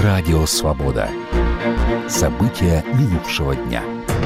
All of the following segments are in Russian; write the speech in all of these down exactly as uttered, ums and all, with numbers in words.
Радио «Свобода». События минувшего дня.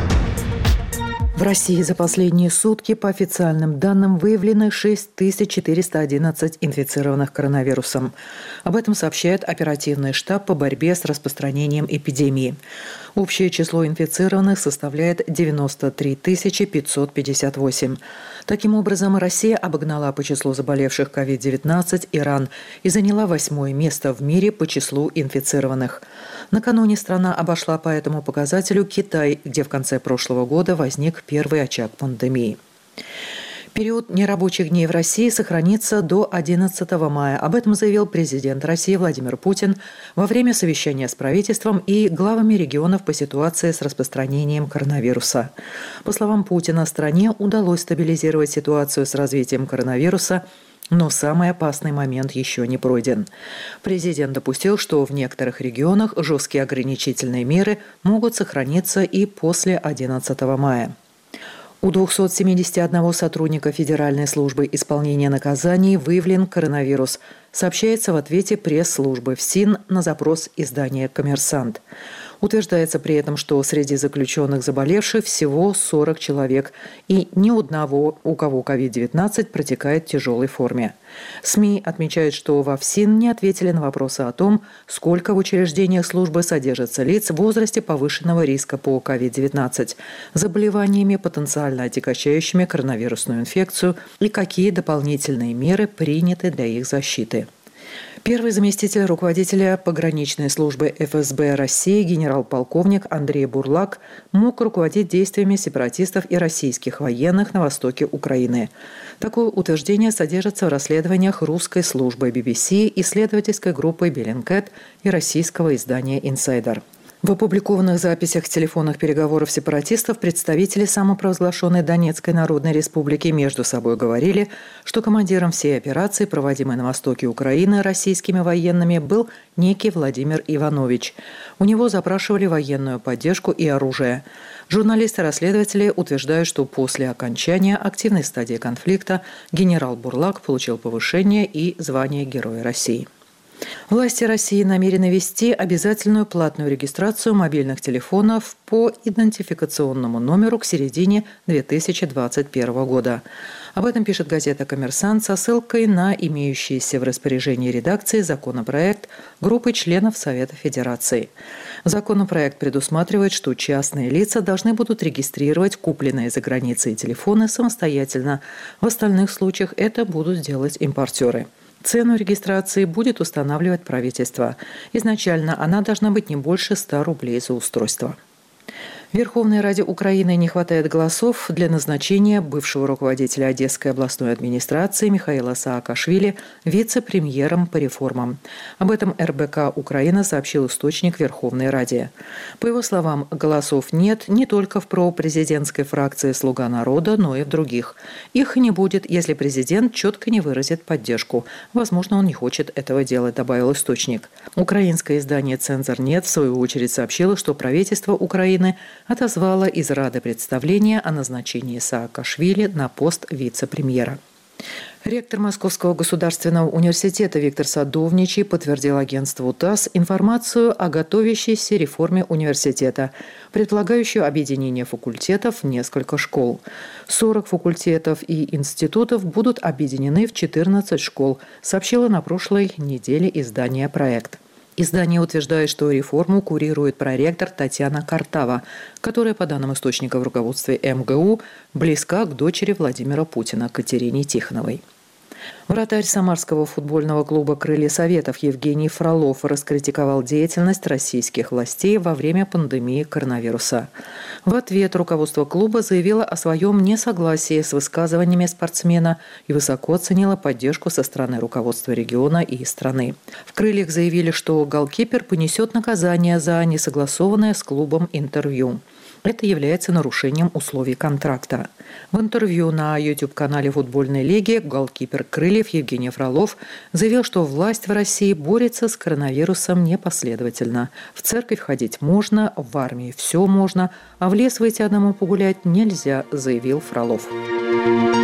В России за последние сутки, по официальным данным, выявлено шесть тысяч четыреста одиннадцать инфицированных коронавирусом. Об этом сообщает оперативный штаб по борьбе с распространением эпидемии. Общее число инфицированных составляет девяносто три тысячи пятьсот пятьдесят восемь. Таким образом, Россия обогнала по числу заболевших ковид девятнадцать Иран и заняла восьмое место в мире по числу инфицированных. Накануне страна обошла по этому показателю Китай, где в конце прошлого года возник первый очаг пандемии. Период нерабочих дней в России сохранится до одиннадцатого мая. Об этом заявил президент России Владимир Путин во время совещания с правительством и главами регионов по ситуации с распространением коронавируса. По словам Путина, стране удалось стабилизировать ситуацию с развитием коронавируса, но самый опасный момент еще не пройден. Президент допустил, что в некоторых регионах жесткие ограничительные меры могут сохраниться и после одиннадцатого мая. У двухсот семидесяти одного сотрудника Федеральной службы исполнения наказаний выявлен коронавирус, сообщается в ответе пресс-службы ФСИН на запрос издания «Коммерсант». Утверждается при этом, что среди заключенных заболевших всего сорок человек, и ни одного, у кого ковид девятнадцать протекает в тяжелой форме. СМИ отмечают, что во ФСИН не ответили на вопросы о том, сколько в учреждениях службы содержится лиц в возрасте повышенного риска по ковид девятнадцать, заболеваниями, потенциально отягощающими коронавирусную инфекцию, и какие дополнительные меры приняты для их защиты. Первый заместитель руководителя пограничной службы эф эс бэ России генерал-полковник Андрей Бурлак мог руководить действиями сепаратистов и российских военных на востоке Украины. Такое утверждение содержится в расследованиях русской службы би би си, исследовательской группы Bellingcat и российского издания «Инсайдер». В опубликованных записях телефонных переговоров сепаратистов представители самопровозглашенной Донецкой Народной Республики между собой говорили, что командиром всей операции, проводимой на востоке Украины российскими военными, был некий Владимир Иванович. У него запрашивали военную поддержку и оружие. Журналисты-расследователи утверждают, что после окончания активной стадии конфликта генерал Бурлак получил повышение и звание Героя России. Власти России намерены ввести обязательную платную регистрацию мобильных телефонов по идентификационному номеру к середине две тысячи двадцать первого года. Об этом пишет газета «Коммерсант» со ссылкой на имеющийся в распоряжении редакции законопроект группы членов Совета Федерации. Законопроект предусматривает, что частные лица должны будут регистрировать купленные за границей телефоны самостоятельно. В остальных случаях это будут делать импортеры. Цену регистрации будет устанавливать правительство. Изначально она должна быть не больше ста рублей за устройство. В Верховной Раде Украины не хватает голосов для назначения бывшего руководителя Одесской областной администрации Михаила Саакашвили вице-премьером по реформам. Об этом эр бэ ка Украина сообщил источник в Верховной Раде. По его словам, голосов нет не только в пропрезидентской фракции «Слуга народа», но и в других. Их не будет, если президент четко не выразит поддержку. Возможно, он не хочет этого делать, добавил источник. Украинское издание «Цензор.нет» в свою очередь сообщило, что правительство Украины отозвала из Рады представления о назначении Саакашвили на пост вице-премьера. Ректор Московского государственного университета Виктор Садовничий подтвердил агентству ТАСС информацию о готовящейся реформе университета, предполагающую объединение факультетов в несколько школ. сорок факультетов и институтов будут объединены в четырнадцать школ, сообщило на прошлой неделе издание «Проект». Издание утверждает, что реформу курирует проректор Татьяна Картава, которая, по данным источника в руководстве эм гэ у, близка к дочери Владимира Путина Катерине Тихоновой. Вратарь самарского футбольного клуба «Крылья Советов» Евгений Фролов раскритиковал деятельность российских властей во время пандемии коронавируса. В ответ руководство клуба заявило о своем несогласии с высказываниями спортсмена и высоко оценило поддержку со стороны руководства региона и страны. В «Крыльях» заявили, что голкипер понесет наказание за несогласованное с клубом интервью. Это является нарушением условий контракта. В интервью на YouTube-канале футбольной лиги голкипер «Крыльев» Евгений Фролов заявил, что власть в России борется с коронавирусом непоследовательно. В церковь ходить можно, в армии все можно, а в лес выйти одному погулять нельзя, заявил Фролов.